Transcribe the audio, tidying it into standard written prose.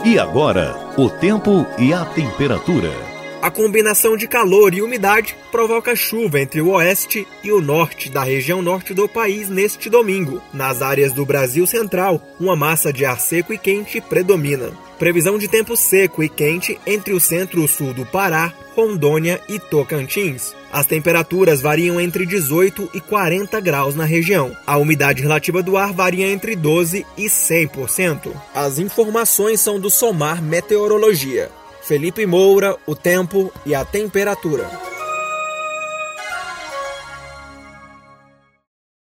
E agora, o tempo e a temperatura. A combinação de calor e umidade provoca chuva entre o oeste e o norte da região norte do país neste domingo. Nas áreas do Brasil Central, uma massa de ar seco e quente predomina. Previsão de tempo seco e quente entre o centro e o sul do Pará, Rondônia e Tocantins. As temperaturas variam entre 18 e 40 graus na região. A umidade relativa do ar varia entre 12 e 100%. As informações são do Somar Meteorologia. Felipe Moura, o tempo e a temperatura.